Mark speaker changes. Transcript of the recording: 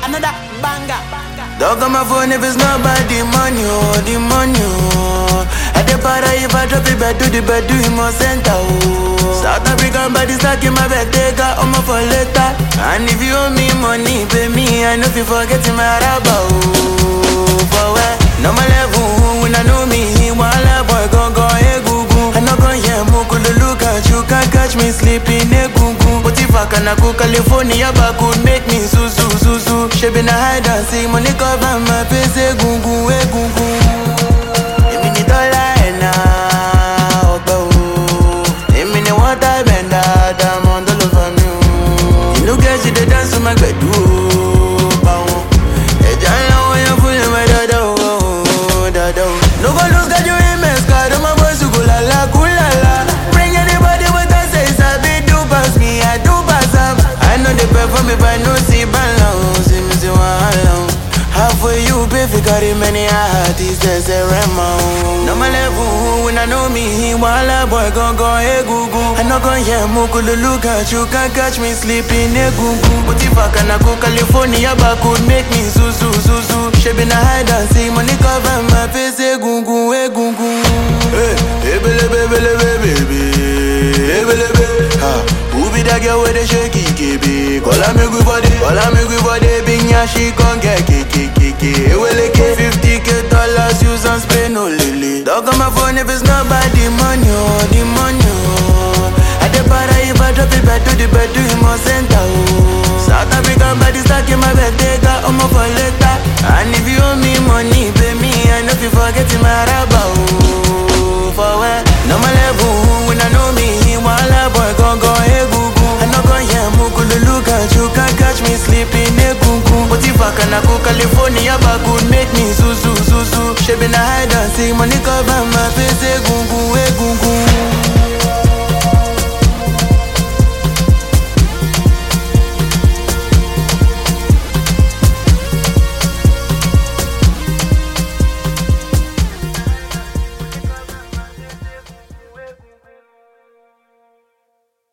Speaker 1: another banger.
Speaker 2: Dog on my phone if it's not about the money, oh, the money, oh. I dey para if I drop it, bed to the bed, do him more center, oh. South African body stuck in my bed, take out on my for later. And if you owe me money, pay me, I know if you forget my rubber, oh. For where? No my level, when I know me, while a boy gon' go, hey, goo goo. I no gon' hear muku, look at you, can't catch me sleeping, hey, goo goo. But if I can go California, back could make me su. She been a hide and seek money cover my face, hey, goo goo, hey, goo goo. Give me the dollar and now, give me the water, bend that, I'm on the love of me. You know, guys, you dey dance to my bed, no go lose got you in mess, cause my boys who go la la, cool la la. Bring anybody with us, say sabi do pass me, I do pass up. I know they perform me, but no see balance. See me see one half for you, baby, carry many artists, they say Remo. No my level, when I know me, while a boy gon' go, hey, goo goo. I no gon' hear muku, look at you, can't catch me sleeping, hey, goo goo. But if I can go California, back could make me su. She been a hide and seek money cover my face, hey, goo goo, hey, goo goo. Hey, baby, ha. Who be that girl with the shaky KB? Call her me good body, big nya she gon' get kiki. Well, 50K dollars, use and spend no lily. Dog on my phone if it's not about the money, oh, the money, oh. I dey para if I drop it, bed to the bed, do him more center, oh. South African body stuck in my bed, take out on my for later. And if you owe me money, pay me, I know if you forget my rubber, oh. For where? No my level, when I know me, while a boy gon' go, hey, goo goo. I no gon' hear muku, look at you, can't catch me sleeping, hey, goo goo. But if I can go California, back could make me su. She been a hide and seek money cover my face.